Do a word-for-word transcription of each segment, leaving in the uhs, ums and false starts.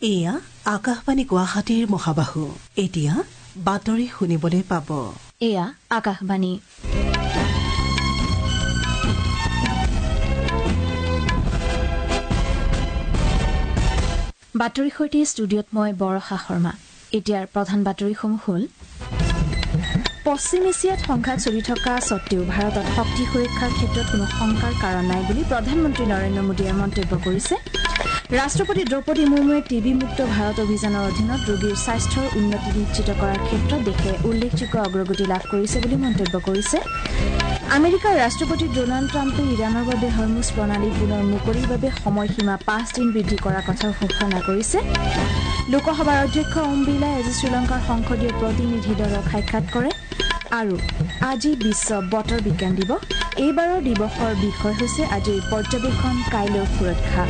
এয়া আকাশবাণী গুৱাহাটীৰ মহাবাহু। এতিয়া বাতৰি শুনিবলৈ পাব। এয়া আকাশবাণী। বাতৰি সৈতে ষ্টুডিঅ'ত মই বৰষা শৰ্মা। এতিয়াৰ প্ৰধান বাতৰিসমূহ হ'ল পশ্চিম এছিয়াত সংঘাত চলি থকা স্বত্তেও ভাৰতত শক্তি সুৰক্ষাৰ ক্ষেত্ৰত কোনো শংকাৰ কাৰণ নাই বুলি প্ৰধানমন্ত্ৰী নৰেন্দ্ৰ মোদীয়ে মন্তব্য কৰিছে। ৰাষ্ট্ৰপতি দ্ৰৌপদী মুৰ্মুৱে টি বি মুক্ত ভাৰত অভিযানৰ অধীনত ৰোগীৰ স্বাস্থ্যৰ উন্নতি নিশ্চিত কৰাৰ ক্ষেত্ৰত দেশে উল্লেখযোগ্য অগ্ৰগতি লাভ কৰিছে বুলি মন্তব্য কৰিছে। আমেৰিকাৰ ৰাষ্ট্ৰপতি ডনাল্ড ট্ৰাম্পে ইৰাণৰ বাবে হৰমুজ প্ৰণালী পুনৰ মুকলিৰ বাবে সময়সীমা পাঁচ দিন বৃদ্ধি কৰাৰ কথাও ঘোষণা কৰিছে। লোকসভাৰ অধ্যক্ষ ওম বিৰলাই আজি শ্ৰীলংকাৰ সংসদীয় প্ৰতিনিধি দলক সাক্ষাৎ কৰে। আৰু আজি বিশ্ব বতৰ বিজ্ঞান দিৱস। এইবাৰৰ দিৱসৰ বিষয় হৈছে আজিৰ পৰ্যবেক্ষণ, কাইলৈৰ সুৰক্ষা।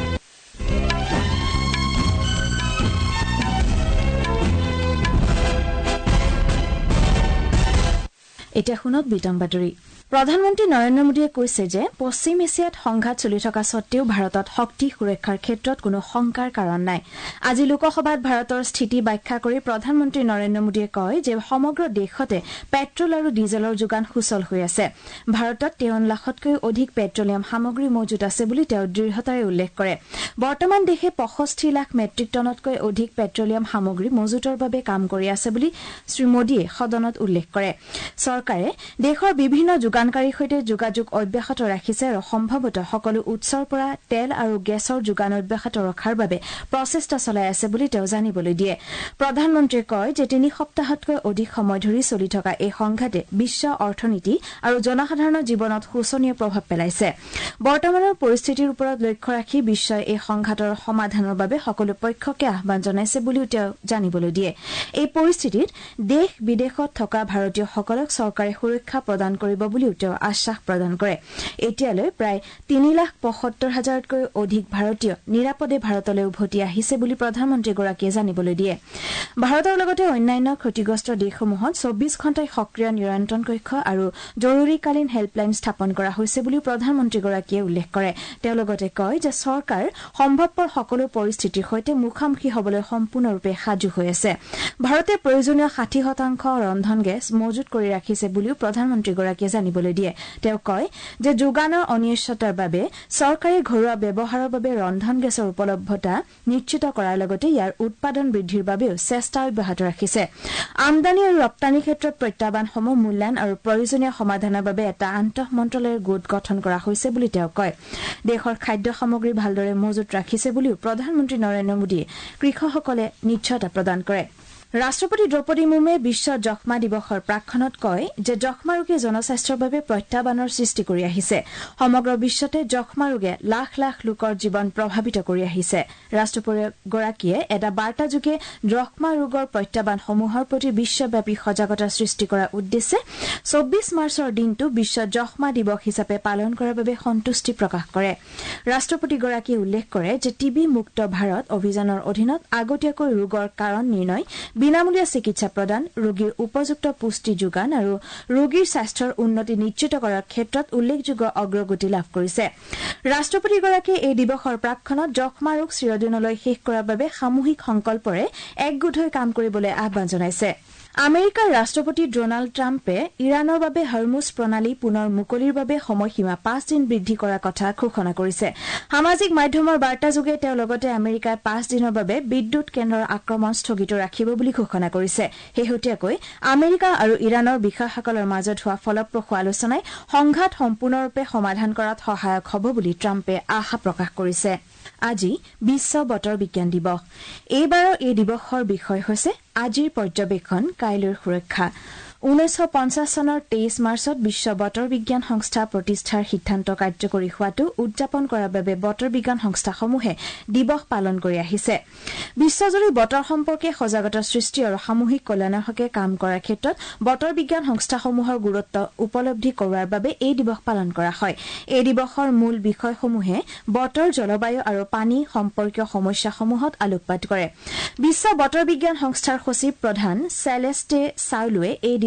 এতিয়া শুনক বিতং বাতৰি। প্ৰধানমন্ত্ৰী নৰেন্দ্ৰ মোদীয়ে কৈছে যে পশ্চিম এছিয়াত সংঘাত চলি থকা স্বত্তেও ভাৰতত শক্তি সুৰক্ষাৰ ক্ষেত্ৰত কোনো শংকাৰ কাৰণ নাই। আজি লোকসভাত ভাৰতৰ স্থিতি ব্যাখ্যা কৰি প্ৰধানমন্ত্ৰী নৰেন্দ্ৰ মোদীয়ে কয় যে সমগ্ৰ দেশতে পেট্ৰল আৰু ডিজেলৰ যোগান সুচল হৈ আছে। ভাৰতত তেৱন্ন লাখতকৈ অধিক পেট্ৰলিয়াম সামগ্ৰী মজুত আছে বুলি তেওঁ দৃঢ়তাৰে উল্লেখ কৰে। বৰ্তমান দেশে পঁয়ষষ্ঠি লাখ মেট্ৰিক টনতকৈ অধিক পেট্ৰলিয়াম সামগ্ৰী মজুতৰ বাবে কাম কৰি আছে বুলি শ্ৰীমোদীয়ে সদনত উল্লেখ কৰে। চৰকাৰে দেশৰ বিভিন্ন যোগানকাৰীৰ সৈতে যোগাযোগ অব্যাহত ৰাখিছে আৰু সম্ভৱতঃ সকলো উৎসৰ পৰা তেল আৰু গেছৰ যোগান অব্যাহত ৰখাৰ বাবে প্ৰচেষ্টা চলাই আছে বুলি তেওঁ জানিবলৈ দিয়ে। প্ৰধানমন্ত্ৰীয়ে কয় যে তিনি সপ্তাহতকৈ অধিক সময় ধৰি চলি থকা এই সংঘাতে বিশ্ব অৰ্থনীতি আৰু জনসাধাৰণৰ জীৱনত শোচনীয় প্ৰভাৱ পেলাইছে। বৰ্তমানৰ পৰিস্থিতিৰ ওপৰত লক্ষ্য ৰাখি বিশ্বই এই সংঘাতৰ সমাধানৰ বাবে সকলো পক্ষকে আহ্বান জনাইছে বুলিও তেওঁ জানিবলৈ দিয়ে। এই পৰিস্থিতিত দেশ বিদেশত থকা ভাৰতীয়সকলক চৰকাৰে সুৰক্ষা প্ৰদান কৰিব বুলিও তেওঁ আশ্বাস প্ৰদান কৰে। এতিয়ালৈ প্ৰায় তিনি লাখ পঁয়সত্তৰ হাজাৰতকৈ অধিক ভাৰতীয় নিৰাপদে ভাৰতলৈ উভতি আহিছে বুলি প্ৰধানমন্ত্ৰীগৰাকীয়ে জানিবলৈ দিয়ে। ভাৰতৰ লগতে অন্যান্য ক্ষতিগ্ৰস্ত দেশসমূহত চৌবিশ ঘণ্টাই সক্ৰিয় নিয়ন্ত্ৰণ কক্ষ আৰু জৰুৰীকালীন হেল্পলাইন স্থাপন কৰা হৈছে বুলিও প্ৰধানমন্ত্ৰীগৰাকীয়ে উল্লেখ কৰে। তেওঁ লগতে কয় যে চৰকাৰ সম্ভৱপৰ সকলো পৰিস্থিতিৰ সৈতে মুখামুখি হ'বলৈ সম্পূৰ্ণৰূপে সাজু হৈ আছে। ভাৰতে প্ৰয়োজনীয় ষাঠি শতাংশ ৰন্ধন গেছ মজুত কৰি ৰাখিছে বুলিও প্ৰধানমন্ত্ৰীগৰাকীয়ে জানিবলৈ দিয়ে। তেওঁ কয় যে যোগানৰ অনিশ্চয়তাৰ বাবে চৰকাৰে ঘৰুৱা ব্যৱহাৰৰ বাবে ৰন্ধন গেছৰ উপলব্ধতা নিশ্চিত কৰাৰ লগতে ইয়াৰ উৎপাদন বৃদ্ধিৰ বাবেও চেষ্টা অব্যাহত ৰাখিছে। আমদানি আৰু ৰপ্তানিৰ ক্ষেত্ৰত প্ৰত্যাহ্বানসমূহ মূল্যায়ন আৰু প্ৰয়োজনীয় সমাধানৰ বাবে এটা আন্তঃ মন্ত্ৰালয়ৰ গোট গঠন কৰা হৈছে বুলি তেওঁ কয়। দেশৰ খাদ্য সামগ্ৰী ভালদৰে মজুত ৰাখিছে বুলিও প্ৰধানমন্ত্ৰী নৰেন্দ্ৰ মোদীয়ে কৃষকসকলে নিশ্চয়তা প্ৰদান কৰে। ৰাষ্ট্ৰপতি দ্ৰৌপদী মুৰ্মুৱে বিশ্ব যক্ষ্মা দিৱসৰ প্ৰাক্ষণত কয় যে যক্ষ্মা ৰোগে জনস্বাস্থ্যৰ বাবে প্ৰত্যাহ্বানৰ সৃষ্টি কৰি আহিছে। সমগ্ৰ বিশ্বতে যক্ষ্মা ৰোগে লাখ লাখ লোকৰ জীৱন প্ৰভাৱিত কৰি আহিছে। ৰাষ্ট্ৰপতিগৰাকীয়ে এটা বাৰ্তাযোগে যক্ষ্মা ৰোগৰ প্ৰত্যাহ্বানসমূহৰ প্ৰতি বিশ্বব্যাপী সজাগতা সৃষ্টি কৰাৰ উদ্দেশ্যে চৌবিশ মাৰ্চৰ দিনটো বিশ্ব যক্ষ্মা দিৱস হিচাপে পালন কৰাৰ বাবে সন্তুষ্টি প্ৰকাশ কৰে। ৰাষ্ট্ৰপতিগৰাকীয়ে উল্লেখ কৰে যে টি বি মুক্ত ভাৰত অভিযানৰ অধীনত আগতীয়াকৈ ৰোগৰ কাৰণ নিৰ্ণয়, বিনামূলীয়া চিকিৎসা প্ৰদান, ৰোগীৰ উপযুক্ত পুষ্টি যোগান আৰু ৰোগীৰ স্বাস্থ্যৰ উন্নতি নিশ্চিত কৰাৰ ক্ষেত্ৰত উল্লেখযোগ্য অগ্ৰগতি লাভ কৰিছে। ৰাষ্ট্ৰপতিগৰাকীয়ে এই দিৱসৰ প্ৰাক্ষণত যক্ষ্মা ৰোগ চিৰদিনলৈ শেষ কৰাৰ বাবে সামূহিক সংকল্পৰে একগোট হৈ কাম কৰিবলৈ আহ্বান জনাইছে। আমেৰিকাৰ ৰাষ্ট্ৰপতি ডনাল্ড ট্ৰাম্পে ইৰাণৰ বাবে হৰমুজ প্ৰণালী পুনৰ মুকলিৰ বাবে সময়সীমা পাঁচ দিন বৃদ্ধি কৰাৰ কথা ঘোষণা কৰিছে। সামাজিক মাধ্যমৰ বাৰ্তাযোগে তেওঁ লগতে আমেৰিকাই পাঁচ দিনৰ বাবে বিদ্যুৎ কেন্দ্ৰৰ আক্ৰমণ স্থগিত ৰাখিব বুলি ঘোষণা কৰিছে। শেহতীয়াকৈ আমেৰিকা আৰু ইৰাণৰ বিষয়াসকলৰ মাজত হোৱা ফলপ্ৰসূ আলোচনাই সংঘাত সম্পূৰ্ণৰূপে সমাধান কৰাত সহায়ক হ'ব বুলি ট্ৰাম্পে আশা প্ৰকাশ কৰিছে। আজি বিশ্ব বতৰ বিজ্ঞান দিৱস। এইবাৰৰ এই দিৱসৰ বিষয় হৈছে আজিৰ পৰ্যবেক্ষণ, কাইলৈৰ সুৰক্ষা। ঊনৈশ পঞ্চাশ চনৰ তেইশ মাৰ্চত বিশ্ব বতৰ বিজ্ঞান সংস্থা প্ৰতিষ্ঠাৰ সিদ্ধান্ত কাৰ্যকৰী হোৱাটো উদযাপন কৰাৰ বাবে বতৰ বিজ্ঞান সংস্থাসমূহে দিৱস পালন কৰি আহিছে। বিশ্বজুৰি বতৰ সম্পৰ্কে সজাগতা সৃষ্টি আৰু সামূহিক কল্যাণৰ হকে কাম কৰাৰ ক্ষেত্ৰত বতৰ বিজ্ঞান সংস্থাসমূহৰ গুৰুত্ব উপলব্ধি কৰোৱাৰ বাবে এই দিৱস পালন কৰা হয়। এই দিৱসৰ মূল বিষয়সমূহে বতৰ, জলবায়ু আৰু পানী সম্পৰ্কীয় সমস্যাসমূহত আলোকপাত কৰে। বিশ্ব বতৰ বিজ্ঞান সংস্থাৰ সচিব প্ৰধান চেলেষ্টে চাউলুৱে এই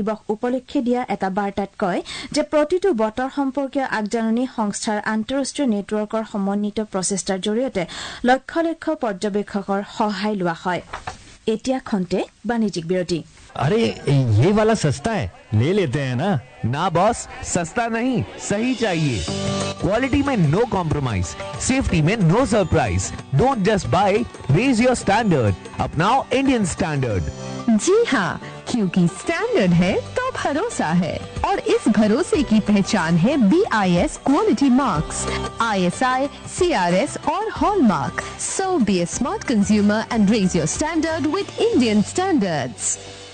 দিৱস উপলক্ষে দিয়া এটা বাৰ্তাত কয় যে প্ৰতিটো বতৰ সম্পৰ্কীয় আগজাননী সংস্থাৰ আন্তঃৰাষ্ট্ৰীয় নেটৱৰ্কৰ সমন্বিত প্ৰচেষ্টাৰ জৰিয়তে লক্ষ লক্ষ পৰ্যবেক্ষকৰ সহায় লোৱা হয় এতিয়া খন্তে বাণিজ্যিক বিৰতি अरे ये वाला सस्ता है ले लेते हैं ना ना बॉस सस्ता नहीं सही चाहिए क्वालिटी में नो कॉम्प्रोमाइज सेफ्टी में no surprise don't just buy raise your standard अपनाओ इंडियन स्टैंडर्ड जी हाँ क्योंकि स्टैंडर्ड है तो भरोसा है और इस भरोसे की पहचान है B I S quality marks I S I C R S और hallmark so be a smart consumer and raise your standard with Indian standards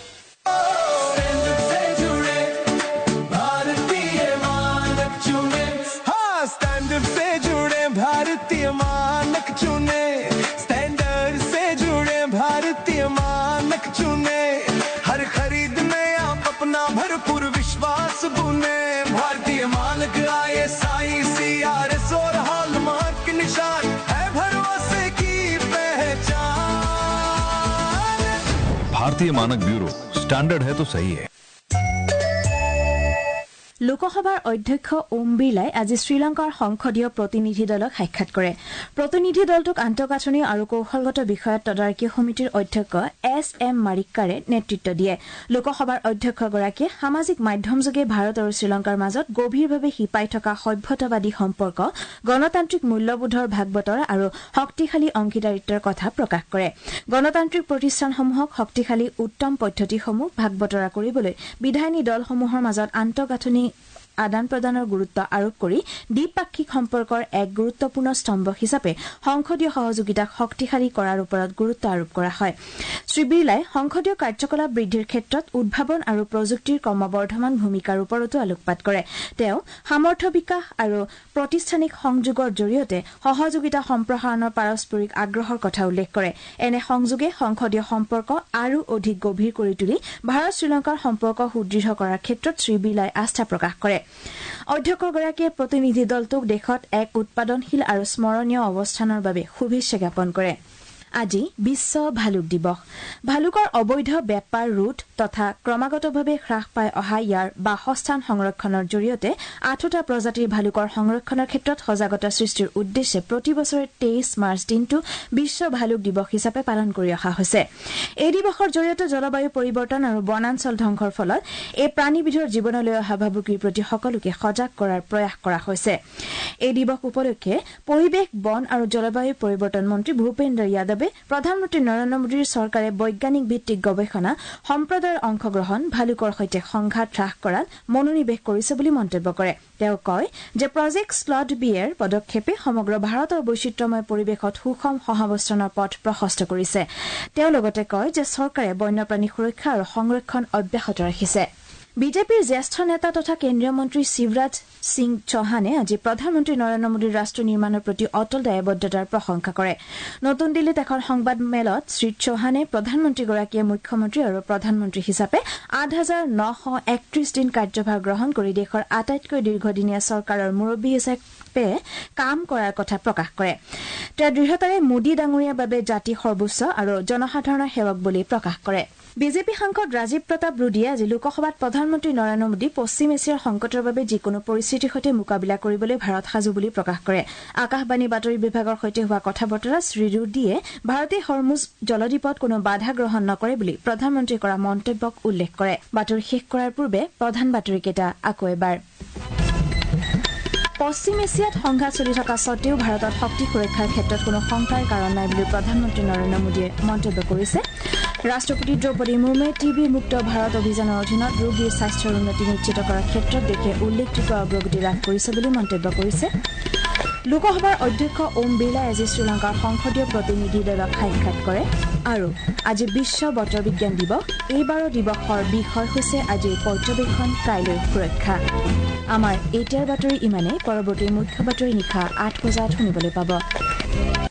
भारतीय मानक चुने स्टैंडर्ड से जुड़े भारतीय मानक चुने हर खरीद में आप अपना भरपूर विश्वास बुने भारतीय मानक I S I C R S और हॉलमार्क निशान है भरोसे की पहचान भारतीय मानक ब्यूरो स्टैंडर्ड है तो सही है লোকসভাৰ অধ্যক্ষ ওম বিৰলাই আজি শ্ৰীলংকাৰ সংসদীয় প্ৰতিনিধি দলক সাক্ষাৎ কৰে প্ৰতিনিধি দলটোক আন্তঃগাঁথনি আৰু কৌশলগত বিষয়ত তদাৰকী সমিতিৰ অধ্যক্ষ এছ এম মাৰিক্কাৰে নেতৃত্ব দিয়ে লোকসভাৰ অধ্যক্ষগৰাকীয়ে সামাজিক মাধ্যমযোগে ভাৰত আৰু শ্ৰীলংকাৰ মাজত গভীৰভাৱে শিপাই থকা সভ্যতাবাদী সম্পৰ্ক গণতান্ত্ৰিক মূল্যবোধৰ ভাগ-বতৰা আৰু শক্তিশালী অংশীদাৰিত্বৰ কথা প্ৰকাশ কৰে গণতান্ত্ৰিক প্ৰতিষ্ঠানসমূহক শক্তিশালী উত্তম পদ্ধতিসমূহ ভাগ-বতৰা কৰিবলৈ বিধায়িনী দলসমূহৰ মাজত আন্তঃগাঁথনি আদান প্ৰদানৰ গুৰুত্ব আৰোপ কৰি দ্বিপাক্ষিক সম্পৰ্কৰ এক গুৰুত্বপূৰ্ণ স্তম্ভ হিচাপে সংসদীয় সহযোগিতাক শক্তিশালী কৰাৰ ওপৰত গুৰুত্ব আৰোপ কৰা হয় শ্ৰী বিৰলাই সংসদীয় কাৰ্যকলাপ বৃদ্ধিৰ ক্ষেত্ৰত উদ্ভাৱন আৰু প্ৰযুক্তিৰ ক্ৰমবৰ্ধমান ভূমিকাৰ ওপৰতো আলোকপাত কৰে তেওঁ সামৰ্থ্য বিকাশ আৰু প্ৰতিষ্ঠানিক সংযোগৰ জৰিয়তে সহযোগিতা সম্প্ৰসাৰণৰ পাৰস্পৰিক আগ্ৰহৰ কথা উল্লেখ কৰে এনে সংযোগে সংসদীয় সম্পৰ্ক আৰু অধিক গভীৰ কৰি তুলি ভাৰত শ্ৰীলংকাৰ সম্পৰ্ক সুদৃঢ় কৰাৰ ক্ষেত্ৰত শ্ৰী বিৰলাই আস্থা প্ৰকাশ কৰে অধ্যক্ষগৰাকীয়ে প্ৰতিনিধি দলটোক দেশত এক উৎপাদনশীল আৰু স্মৰণীয় অৱস্থানৰ বাবে শুভেচ্ছা জ্ঞাপন কৰে আজি বিশ্ব ভালুক দিৱস ভালুকৰ অবৈধ বেপাৰ ৰোধ তথা ক্ৰমাগতভাৱে হ্ৰাস পাই অহা ইয়াৰ বাসস্থান সংৰক্ষণৰ জৰিয়তে আঠটা প্ৰজাতিৰ ভালুকৰ সংৰক্ষণৰ ক্ষেত্ৰত সজাগতা সৃষ্টিৰ উদ্দেশ্যে প্ৰতি বছৰে তেইছ মাৰ্চ দিনটো বিশ্ব ভালুক দিৱস হিচাপে পালন কৰি অহা হৈছে এই দিৱসৰ জৰিয়তে জলবায়ু পৰিৱৰ্তন আৰু বনাঞ্চল ধ্বংসৰ ফলত এই প্ৰাণীবিধৰ জীৱনলৈ অহা ভাবুকিৰ প্ৰতি সকলোকে সজাগ কৰাৰ প্ৰয়াস কৰা হৈছে এই দিৱস উপলক্ষে পৰিৱেশ বন আৰু জলবায়ু পৰিৱৰ্তন মন্ত্ৰী ভূপেন্দ্ৰ যাদৱ প্ৰধানমন্ত্ৰী নৰেন্দ্ৰ মোদীৰ চৰকাৰে বৈজ্ঞানিক ভিত্তিক গৱেষণা সম্প্ৰদায়ৰ অংশগ্ৰহণ ভালুকৰ সৈতে সংঘাত হ্ৰাস কৰাত মনোনিৱেশ কৰিছে বুলি মন্তব্য কৰে তেওঁ কয় যে প্ৰজেক্ট স্লট বিয়েৰ পদক্ষেপে সমগ্ৰ ভাৰতৰ বৈচিত্ৰ্যময় পৰিৱেশত সুষম সহাৱস্থানৰ পথ প্ৰশস্ত কৰিছে তেওঁ লগতে কয় যে চৰকাৰে বন্যপ্ৰাণী সুৰক্ষা আৰু সংৰক্ষণ অব্যাহত ৰাখিছে বিজেপিৰ জ্যেষ্ঠ নেতা তথা কেন্দ্ৰীয় মন্ত্ৰী শিৱৰাজ সিং চৌহানে আজি প্ৰধানমন্ত্ৰী নৰেন্দ্ৰ মোদীৰ ৰাষ্ট্ৰ নিৰ্মাণৰ প্ৰতি অটল দায়বদ্ধতাৰ প্ৰশংসা কৰে নতুন দিল্লীত এখন সংবাদ মেলত শ্ৰী চৌহানে প্ৰধানমন্ত্ৰীগৰাকীয়ে মুখ্যমন্ত্ৰী আৰু প্ৰধানমন্ত্ৰী হিচাপে আঠ হাজাৰ নশ একত্ৰিশ দিন কাৰ্যভাৰ গ্ৰহণ কৰি দেশৰ আটাইতকৈ দীৰ্ঘদিনীয়া চৰকাৰৰ মুৰব্বী হিচাপে কাম কৰাৰ কথা প্ৰকাশ কৰে তেওঁৰ দৃঢ়তাৰে মোদী ডাঙৰীয়াৰ বাবে জাতি সৰ্বোচ্চ আৰু জনসাধাৰণৰ সেৱক বুলি প্ৰকাশ কৰে বিজেপি সাংসদ ৰাজীৱ প্ৰতাপ ৰুডিয়ে আজি লোকসভাত প্ৰধানমন্ত্ৰী নৰেন্দ্ৰ মোদী পশ্চিম এছিয়াৰ সংকটৰ বাবে যিকোনো পৰিস্থিতিৰ সৈতে মোকাবিলা কৰিবলৈ ভাৰত সাজু বুলি প্ৰকাশ কৰে আকাশবাণী বাতৰি বিভাগৰ সৈতে হোৱা কথা বতৰা শ্ৰী ৰুডিয়ে ভাৰতে হৰমুজ জলদ্বীপত কোনো বাধা গ্ৰহণ নকৰে বুলি প্ৰধানমন্ত্ৰীয়ে কৰা মন্তব্যক উল্লেখ কৰে বাতৰি শেষ কৰাৰ পূৰ্বে প্ৰধান বাতৰিকেইটা আকৌ এবাৰ পশ্চিম এছিয়াত সংঘাত চলি থকা স্বত্তেও ভাৰতত শক্তি সুৰক্ষাৰ ক্ষেত্ৰত কোনো শংকাৰ কাৰণ নাই বুলি প্ৰধানমন্ত্ৰী নৰেন্দ্ৰ মোদীয়ে মন্তব্য কৰিছে ৰাষ্ট্ৰপতি দ্ৰৌপদী মুৰ্মুৱে টিবি মুক্ত ভাৰত অভিযানৰ অধীনত ৰোগীৰ স্বাস্থ্যৰ উন্নতি নিশ্চিত কৰাৰ ক্ষেত্ৰত দেশে উল্লেখযোগ্য অগ্ৰগতি লাভ কৰিছে বুলি মন্তব্য কৰিছে লোকসভাৰ অধ্যক্ষ ওম বিৰলাই আজি শ্ৰীলংকাৰ সংসদীয় প্ৰতিনিধি দলক সাক্ষাৎ কৰে আৰু আজি বিশ্ব বতৰ বিজ্ঞান দিৱস এইবাৰৰ দিৱসৰ বিষয় হৈছে আজিৰ পৰ্যবেক্ষণ কাইলৈৰ সুৰক্ষা আমাৰ এতিয়াৰ বাতৰি ইমানেই পৰৱৰ্তী মুখ্য বাতৰি নিশা আঠ বজাত শুনিবলৈ পাব